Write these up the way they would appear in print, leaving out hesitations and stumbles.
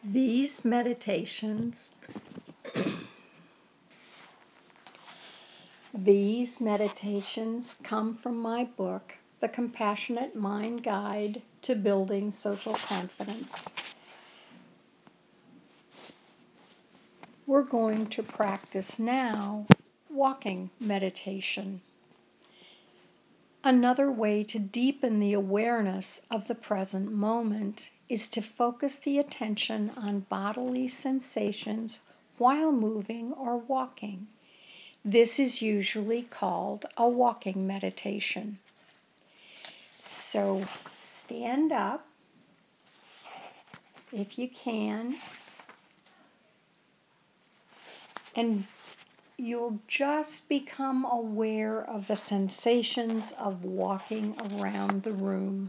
These meditations These meditations come from my book, The Compassionate Mind Guide to Building Social Confidence. We're going to practice now walking meditation. Another way to deepen the awareness of the present moment is to focus the attention on bodily sensations while moving or walking. This is usually called a walking meditation. So stand up if you can, and you'll just become aware of the sensations of walking around the room.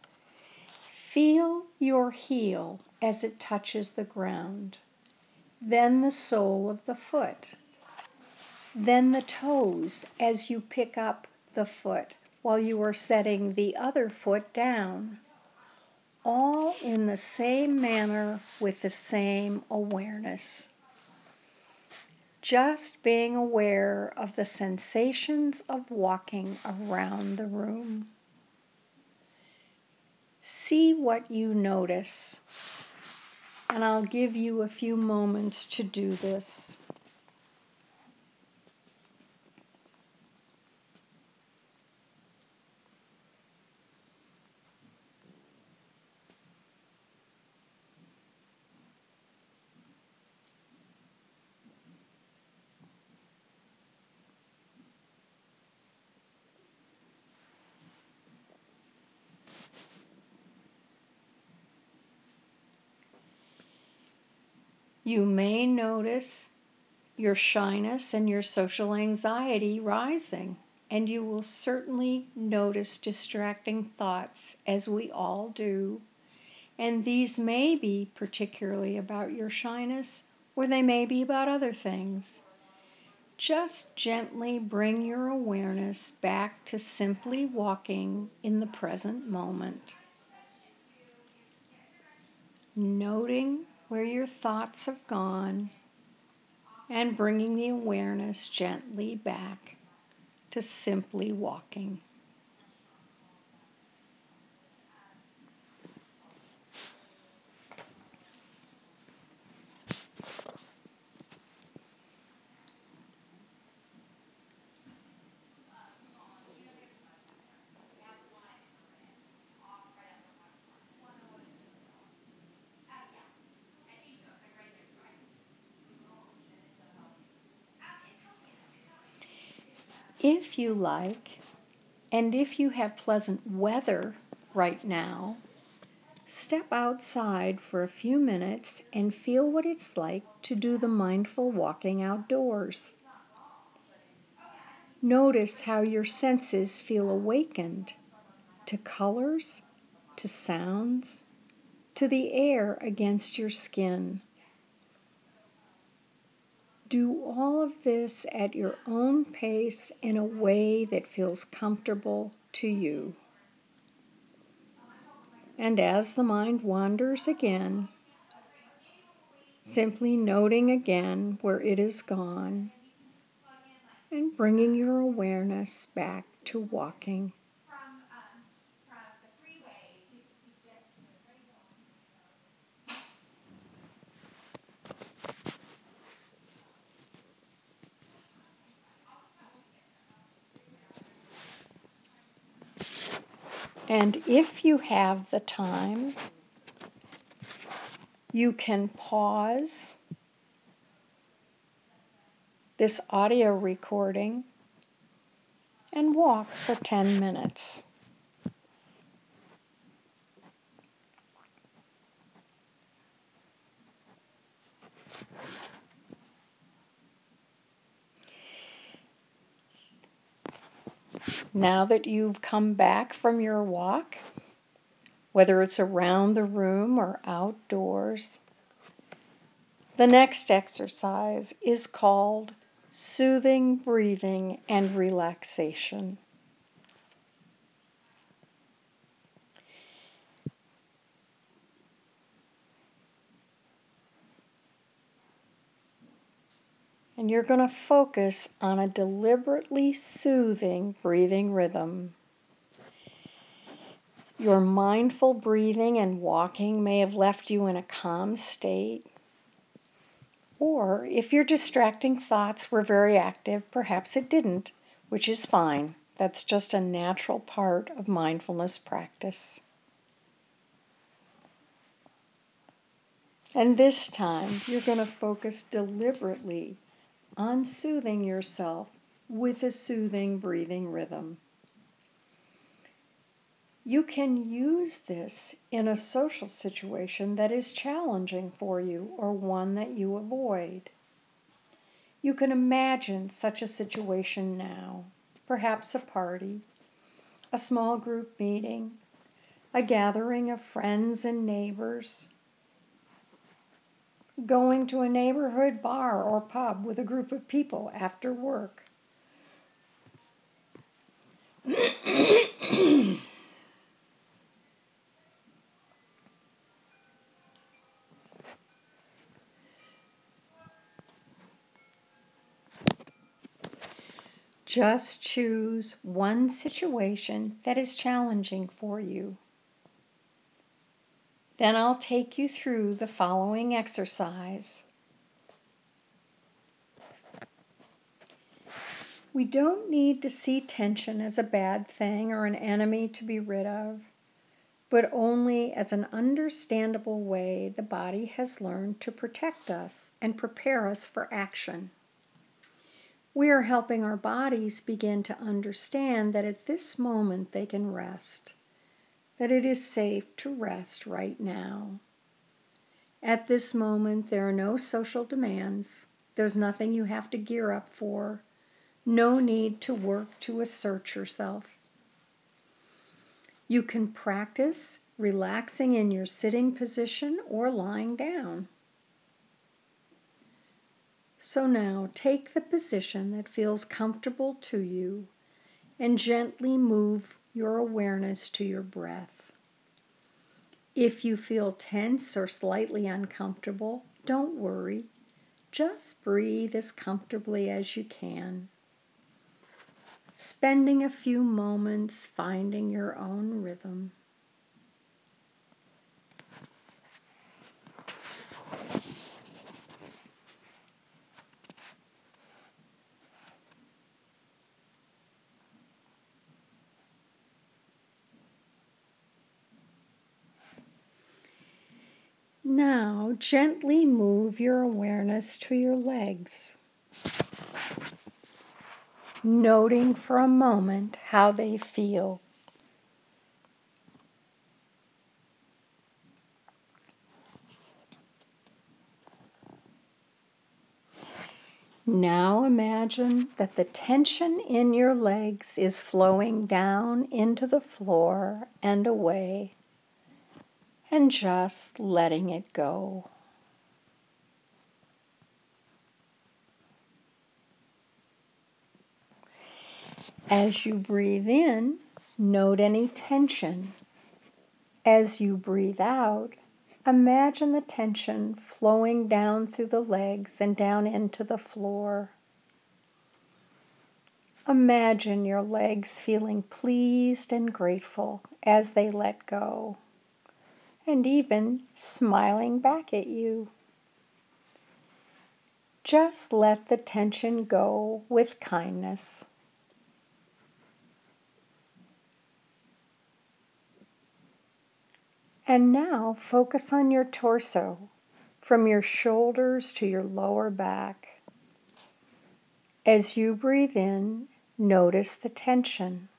Feel your heel as it touches the ground, then the sole of the foot, then the toes as you pick up the foot while you are setting the other foot down, all in the same manner with the same awareness. Just being aware of the sensations of walking around the room. See what you notice, and I'll give you a few moments to do this. You may notice your shyness and your social anxiety rising, and you will certainly notice distracting thoughts, as we all do. And these may be particularly about your shyness, or they may be about other things. Just gently bring your awareness back to simply walking in the present moment. Noting where your thoughts have gone and bringing the awareness gently back to simply walking. If you like, and if you have pleasant weather right now, step outside for a few minutes and feel what it's like to do the mindful walking outdoors. Notice how your senses feel awakened to colors, to sounds, to the air against your skin. Do all of this at your own pace in a way that feels comfortable to you. And as the mind wanders again, simply noting again where it is gone and bringing your awareness back to walking. And if you have the time, you can pause this audio recording and walk for 10 minutes. Now that you've come back from your walk, whether it's around the room or outdoors, the next exercise is called soothing breathing and relaxation. And you're going to focus on a deliberately soothing breathing rhythm. Your mindful breathing and walking may have left you in a calm state. Or if your distracting thoughts were very active, perhaps it didn't, which is fine. That's just a natural part of mindfulness practice. And this time, you're going to focus deliberately on soothing yourself with a soothing breathing rhythm. You can use this in a social situation that is challenging for you or one that you avoid. You can imagine such a situation now, perhaps a party, a small group meeting, a gathering of friends and neighbors, going to a neighborhood bar or pub with a group of people after work. Just choose one situation that is challenging for you. Then I'll take you through the following exercise. We don't need to see tension as a bad thing or an enemy to be rid of, but only as an understandable way the body has learned to protect us and prepare us for action. We are helping our bodies begin to understand that at this moment they can rest, that it is safe to rest right now. At this moment, there are no social demands. There's nothing you have to gear up for. No need to work to assert yourself. You can practice relaxing in your sitting position or lying down. So now take the position that feels comfortable to you and gently move your awareness to your breath. If you feel tense or slightly uncomfortable, don't worry. Just breathe as comfortably as you can, spending a few moments finding your own rhythm. Now, gently move your awareness to your legs, noting for a moment how they feel. Now imagine that the tension in your legs is flowing down into the floor and away, and just letting it go. As you breathe in, note any tension. As you breathe out, imagine the tension flowing down through the legs and down into the floor. Imagine your legs feeling pleased and grateful as they let go, and even smiling back at you. Just let the tension go with kindness. And now focus on your torso, from your shoulders to your lower back. As you breathe in, notice the tension.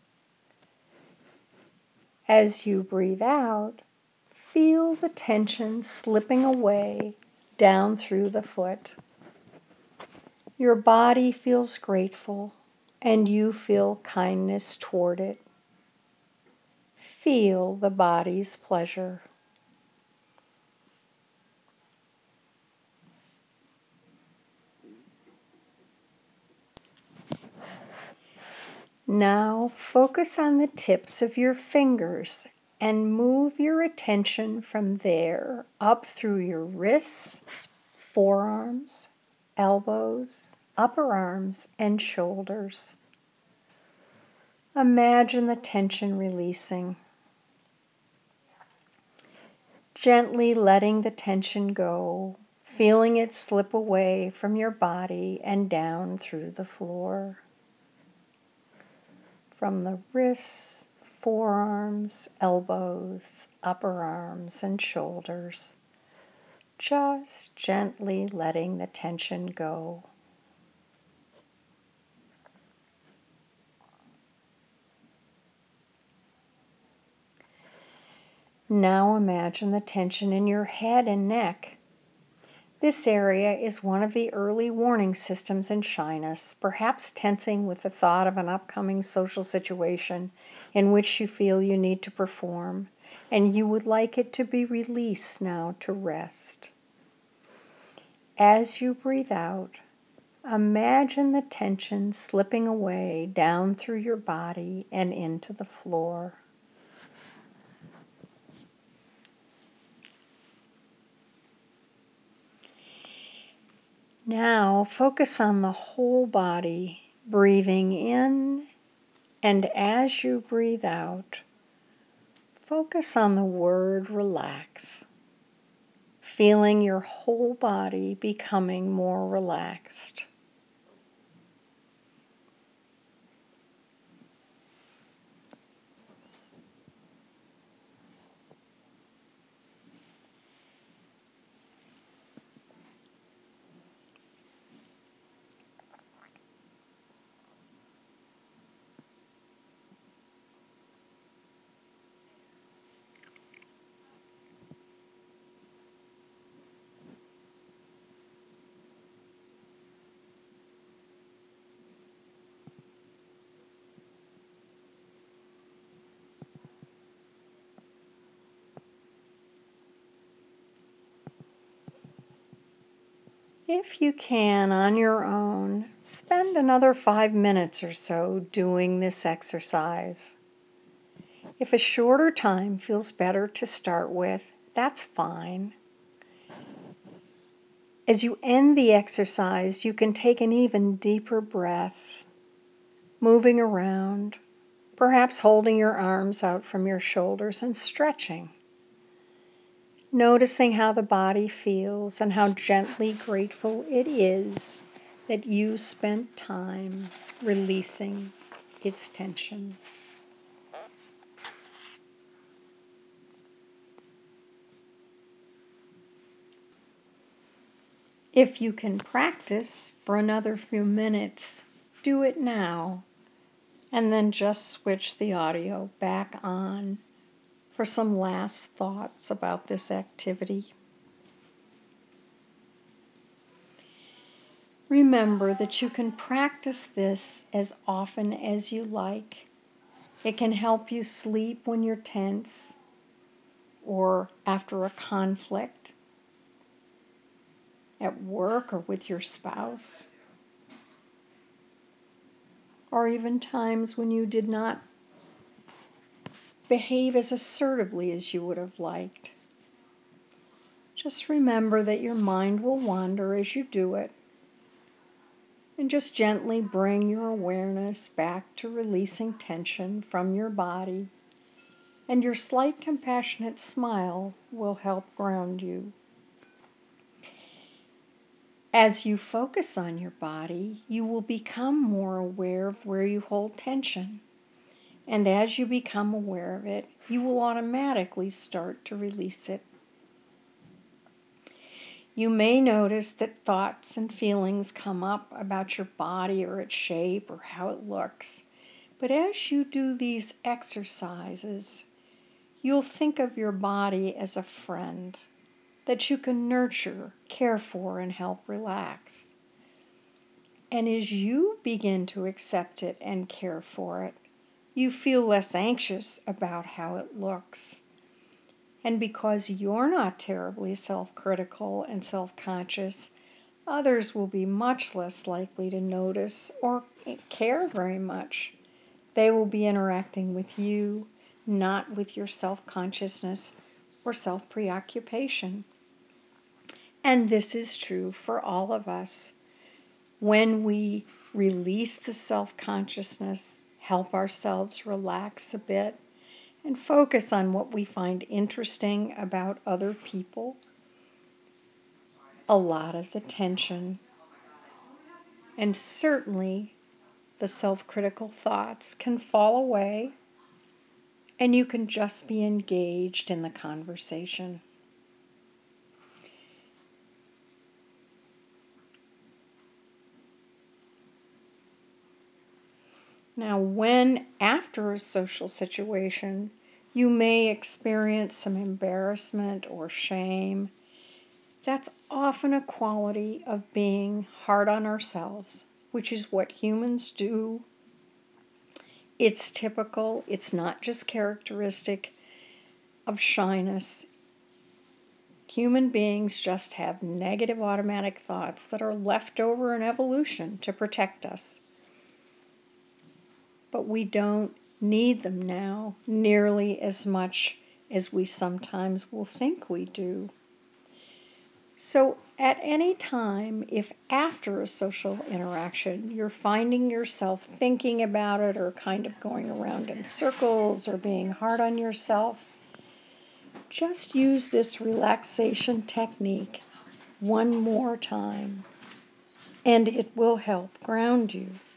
As you breathe out, feel the tension slipping away down through the foot. Your body feels grateful, and you feel kindness toward it. Feel the body's pleasure. Now focus on the tips of your fingers and move your attention from there up through your wrists, forearms, elbows, upper arms, and shoulders. Imagine the tension releasing. Gently letting the tension go, feeling it slip away from your body and down through the floor. From the wrists, forearms, elbows, upper arms, and shoulders. Just gently letting the tension go. Now imagine the tension in your head and neck. This area is one of the early warning systems in shyness, perhaps tensing with the thought of an upcoming social situation in which you feel you need to perform, and you would like it to be released now to rest. As you breathe out, imagine the tension slipping away down through your body and into the floor. Now focus on the whole body, breathing in, and as you breathe out, focus on the word relax, feeling your whole body becoming more relaxed. If you can, on your own, spend another 5 minutes or so doing this exercise. If a shorter time feels better to start with, that's fine. As you end the exercise, you can take an even deeper breath, moving around, perhaps holding your arms out from your shoulders and stretching. Noticing how the body feels and how gently grateful it is that you spent time releasing its tension. If you can practice for another few minutes, do it now, and then just switch the audio back on for some last thoughts about this activity. Remember that you can practice this as often as you like. It can help you sleep when you're tense or after a conflict at work or with your spouse, or even times when you did not behave as assertively as you would have liked. Just remember that your mind will wander as you do it, and just gently bring your awareness back to releasing tension from your body, and your slight compassionate smile will help ground you. As you focus on your body, you will become more aware of where you hold tension. And as you become aware of it, you will automatically start to release it. You may notice that thoughts and feelings come up about your body or its shape or how it looks. But as you do these exercises, you'll think of your body as a friend that you can nurture, care for, and help relax. And as you begin to accept it and care for it, you feel less anxious about how it looks. And because you're not terribly self-critical and self-conscious, others will be much less likely to notice or care very much. They will be interacting with you, not with your self-consciousness or self-preoccupation. And this is true for all of us. when we release the self-consciousness, help ourselves relax a bit, and focus on what we find interesting about other people, a lot of the tension and certainly the self-critical thoughts can fall away, and you can just be engaged in the conversation. Now, when after a social situation, you may experience some embarrassment or shame, that's often a quality of being hard on ourselves, which is what humans do. It's typical, it's not just characteristic of shyness. Human beings just have negative automatic thoughts that are left over in evolution to protect us. But we don't need them now nearly as much as we sometimes will think we do. So at any time, if after a social interaction you're finding yourself thinking about it or kind of going around in circles or being hard on yourself, just use this relaxation technique one more time, and it will help ground you.